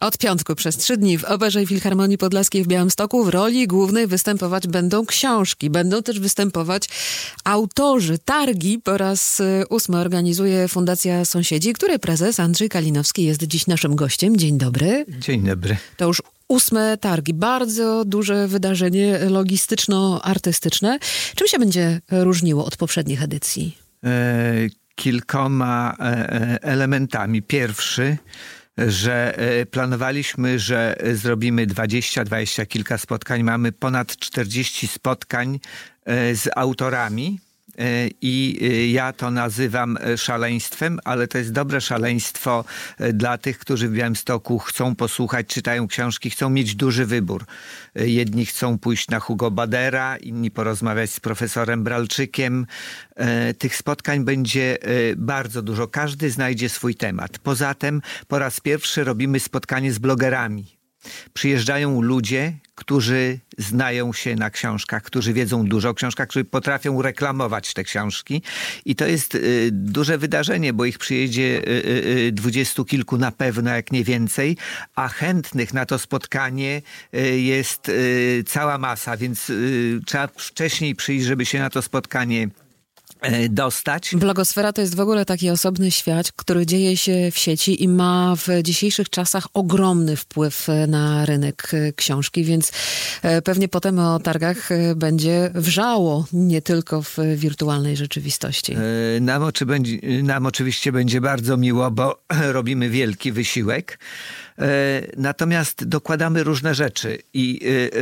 Od piątku przez 3 dni w Operze Filharmonii Podlaskiej w Białymstoku w roli głównej występować będą książki. Będą też występować autorzy. Targi po raz 8 organizuje Fundacja Sąsiedzi, której prezes Andrzej Kalinowski jest dziś naszym gościem. Dzień dobry. Dzień dobry. To już 8 targi. Bardzo duże wydarzenie logistyczno-artystyczne. Czym się będzie różniło od poprzednich edycji? Kilkoma elementami. Pierwszy, że planowaliśmy, że zrobimy 20 kilka spotkań. Mamy ponad 40 spotkań z autorami. I ja to nazywam szaleństwem, ale to jest dobre szaleństwo dla tych, którzy w Białymstoku chcą posłuchać, czytają książki, chcą mieć duży wybór. Jedni chcą pójść na Hugo Badera, inni porozmawiać z profesorem Bralczykiem. Tych spotkań będzie bardzo dużo. Każdy znajdzie swój temat. Poza tym po raz pierwszy robimy spotkanie z blogerami. Przyjeżdżają ludzie, którzy znają się na książkach, którzy wiedzą dużo o książkach, którzy potrafią reklamować te książki. I to jest duże wydarzenie, bo ich przyjedzie 20 kilku na pewno, jak nie więcej, a chętnych na to spotkanie jest cała masa, więc trzeba wcześniej przyjść, żeby się na to spotkanie dostać. Blogosfera to jest w ogóle taki osobny świat, który dzieje się w sieci i ma w dzisiejszych czasach ogromny wpływ na rynek książki, więc pewnie potem o targach będzie wrzało, nie tylko w wirtualnej rzeczywistości. Nam oczywiście będzie bardzo miło, bo robimy wielki wysiłek. Natomiast dokładamy różne rzeczy i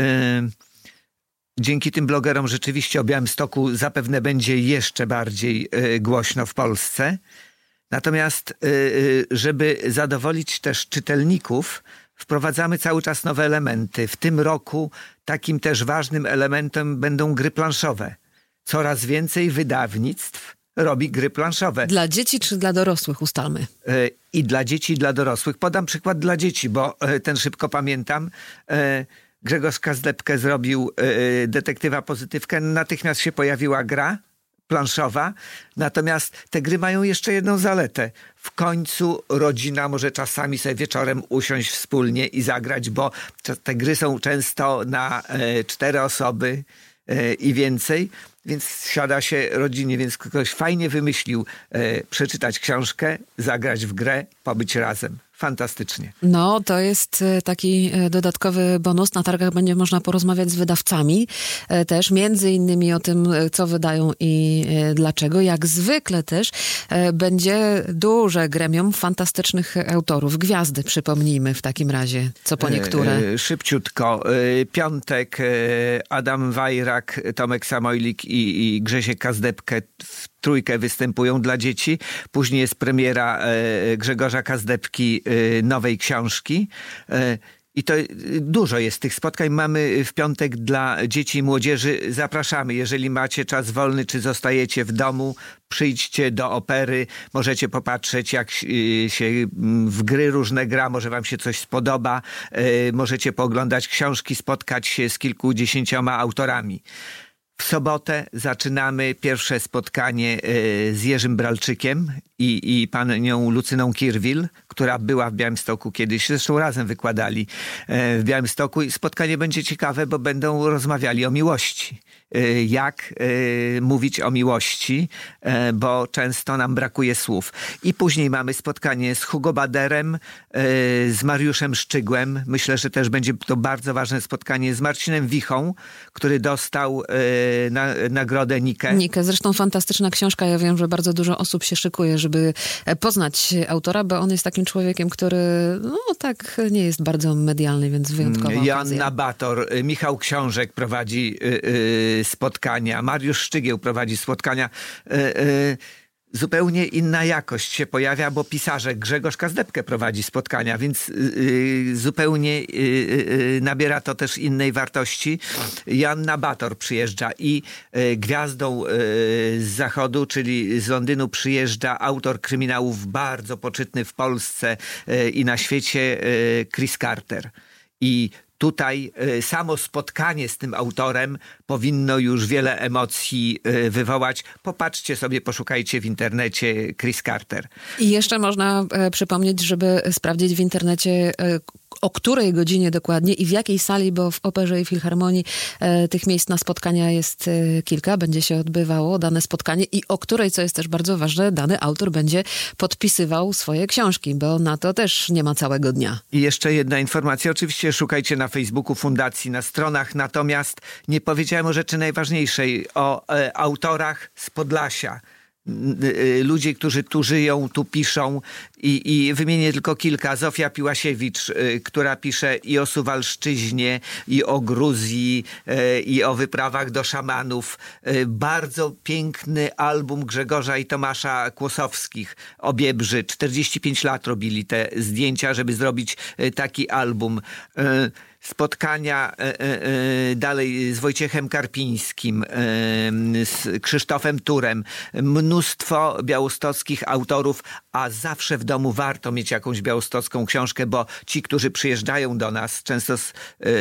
dzięki tym blogerom rzeczywiście o Białymstoku zapewne będzie jeszcze bardziej głośno w Polsce. Natomiast, żeby zadowolić też czytelników, wprowadzamy cały czas nowe elementy. W tym roku takim też ważnym elementem będą gry planszowe. Coraz więcej wydawnictw robi gry planszowe. Dla dzieci czy dla dorosłych, ustalmy? I dla dzieci, i dla dorosłych. Podam przykład dla dzieci, bo ten szybko pamiętam. Grzegorz Kazdebkę zrobił Detektywa Pozytywkę. Natychmiast się pojawiła gra planszowa. Natomiast te gry mają jeszcze jedną zaletę. W końcu rodzina może czasami sobie wieczorem usiąść wspólnie i zagrać, bo te gry są często na 4 osoby i więcej. Więc siada się rodzinie, więc ktoś fajnie wymyślił przeczytać książkę, zagrać w grę, pobyć razem. Fantastycznie. No, to jest taki dodatkowy bonus. Na targach będzie można porozmawiać z wydawcami też, między innymi o tym, co wydają i dlaczego. Jak zwykle też będzie duże gremium fantastycznych autorów. Gwiazdy, przypomnijmy w takim razie, co po niektóre. Szybciutko. Piątek Adam Wajrak, Tomek Samojlik i Grzesiek Kazdebkę w trójkę występują dla dzieci. Później jest premiera Grzegorza Kazdebki nowej książki. I to dużo jest tych spotkań. Mamy w piątek dla dzieci i młodzieży. Zapraszamy, jeżeli macie czas wolny, czy zostajecie w domu, przyjdźcie do opery. Możecie popatrzeć, jak się w gry różne gra. Może wam się coś spodoba. Możecie pooglądać książki, spotkać się z kilkudziesięcioma autorami. W sobotę zaczynamy pierwsze spotkanie z Jerzym Bralczykiem i panią Lucyną Kirwil, która była w Białymstoku kiedyś. Zresztą razem wykładali w Białymstoku. I spotkanie będzie ciekawe, bo będą rozmawiali o miłości. Jak mówić o miłości, bo często nam brakuje słów. I później mamy spotkanie z Hugo Baderem, z Mariuszem Szczygłem. Myślę, że też będzie to bardzo ważne spotkanie z Marcinem Wichą, który dostał nagrodę Nikę. Nikę, zresztą fantastyczna książka. Ja wiem, że bardzo dużo osób się szykuje, żeby poznać autora, bo on jest takim człowiekiem, który tak nie jest bardzo medialny, więc wyjątkowa okazja. Joanna Bator, Michał Książek prowadzi spotkania, Mariusz Szczygieł prowadzi spotkania. Zupełnie inna jakość się pojawia, bo pisarze Grzegorz Kazdebkę prowadzi spotkania, więc zupełnie nabiera to też innej wartości. Joanna Bator przyjeżdża i gwiazdą z zachodu, czyli z Londynu, przyjeżdża autor kryminałów bardzo poczytny w Polsce i na świecie, Chris Carter. I tutaj samo spotkanie z tym autorem powinno już wiele emocji wywołać. Popatrzcie sobie, poszukajcie w internecie Chris Carter. I jeszcze można przypomnieć, żeby sprawdzić w internecie o której godzinie dokładnie i w jakiej sali, bo w Operze i Filharmonii tych miejsc na spotkania jest kilka, będzie się odbywało dane spotkanie i o której, co jest też bardzo ważne, dany autor będzie podpisywał swoje książki, bo na to też nie ma całego dnia. I jeszcze jedna informacja. Oczywiście szukajcie na Facebooku Fundacji, na stronach, natomiast nie powiedziałem o rzeczy najważniejszej, o autorach z Podlasia. Ludzie, którzy tu żyją, tu piszą i wymienię tylko kilka. Zofia Piłasiewicz, która pisze i o Suwalszczyźnie, i o Gruzji, i o wyprawach do szamanów. Bardzo piękny album Grzegorza i Tomasza Kłosowskich o Biebrzy. 45 lat robili te zdjęcia, żeby zrobić taki album. Spotkania dalej z Wojciechem Karpińskim, z Krzysztofem Turem. Mnóstwo białostockich autorów, a zawsze w domu warto mieć jakąś białostocką książkę, bo ci, którzy przyjeżdżają do nas, często z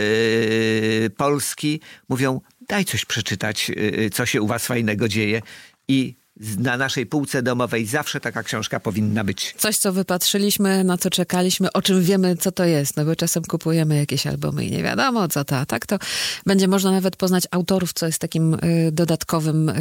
Polski, mówią: daj coś przeczytać, co się u was fajnego dzieje. I na naszej półce domowej zawsze taka książka powinna być. Coś, co wypatrzyliśmy, na co czekaliśmy, o czym wiemy, co to jest. No bo czasem kupujemy jakieś albumy i nie wiadomo, co to. A tak to będzie można nawet poznać autorów, co jest takim dodatkowym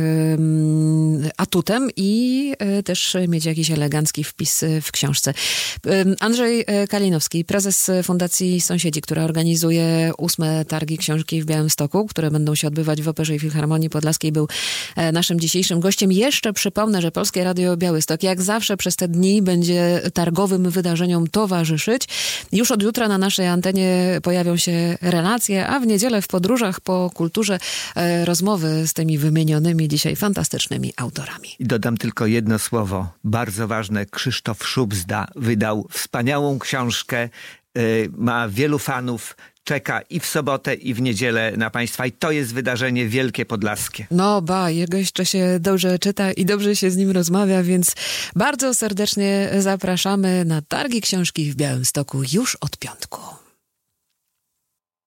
atutem i też mieć jakiś elegancki wpis w książce. Andrzej Kalinowski, prezes Fundacji Sąsiedzi, która organizuje 8. Targi Książki w Białymstoku, które będą się odbywać w Operze i Filharmonii Podlaskiej, był naszym dzisiejszym gościem. Jeszcze przypomnę, że Polskie Radio Białystok jak zawsze przez te dni będzie targowym wydarzeniom towarzyszyć. Już od jutra na naszej antenie pojawią się relacje, a w niedzielę w podróżach po kulturze rozmowy z tymi wymienionymi dzisiaj fantastycznymi autorami. I dodam tylko jedno słowo, bardzo ważne. Krzysztof Szubzda wydał wspaniałą książkę, ma wielu fanów, czeka i w sobotę, i w niedzielę na Państwa. I to jest wydarzenie wielkie podlaskie. No jego jeszcze się dobrze czyta i dobrze się z nim rozmawia, więc bardzo serdecznie zapraszamy na Targi Książki w Białymstoku już od piątku.